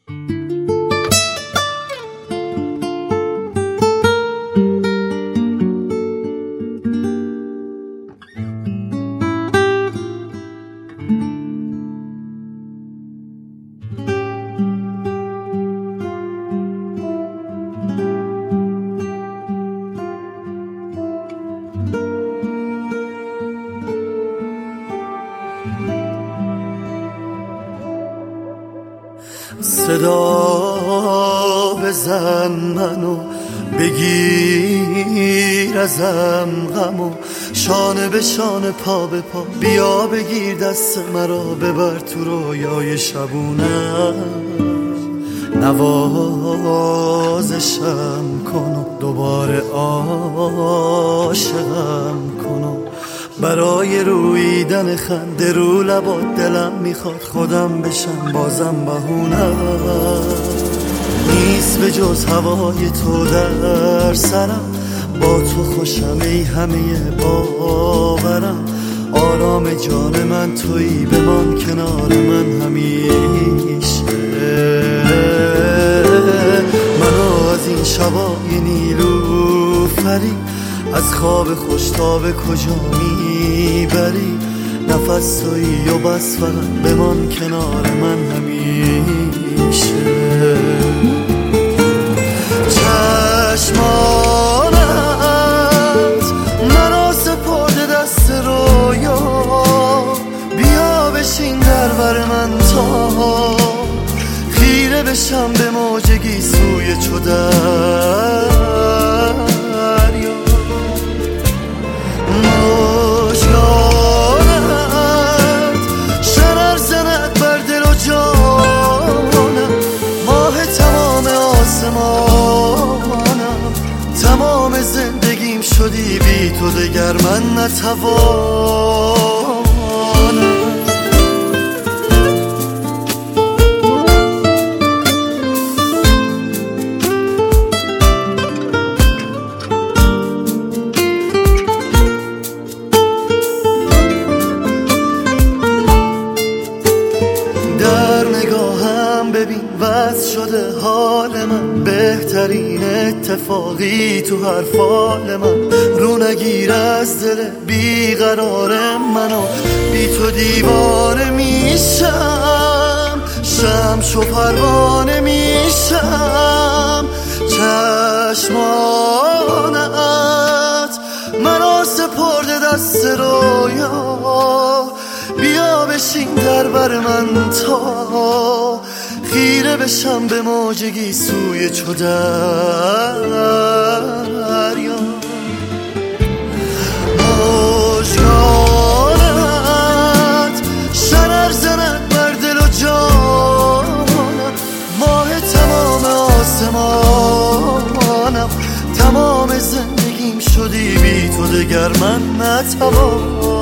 صدا بزن منو بگیر ازم غمو، شانه به شانه پا به پا بیا بگیر دست مرا، ببر تو رویای شبونم، نوازشم کنو، دوباره عاشقم کنو، برای رویدن خنده رو لبات دلم میخواد خودم بشم بازم بهونم، نیست به جز هوای تو در سرم، با تو خوشم ای همه باورم، آرام جان من تویی، بمان کنار من همیشه، منو از این شبای نیلوفری، از خواب خوش تا به کجا میبری، نفس تویی و بس فقط بمان کنار من همیشه، چشمانت مرا سپرده دست رویا، بیا بشین در بر من تا خیره بشم به موجگی سوی چو دریا، مژگانت شرر زند بر دل و جانم، ماه تمام آسمانم، تمام زندگیم شدی بی تو دگر من نتوانم. ببین وصل شده حال من، بهترین اتفاقی تو هر فال من، رو نگیر از دل بیقرار منو، بی تو دیوانه میشم، شمس و پروانه میشم، چشمانت مرا سپرده دست رویا، بیا بشین در بر من تا خیره بشم به موجگی سوی چو دریا، مژگانت شرر زند بر دل و جانم، ماه تمام آسمانم، تمام زندگیم شدی بی تو دگر من نتوانم.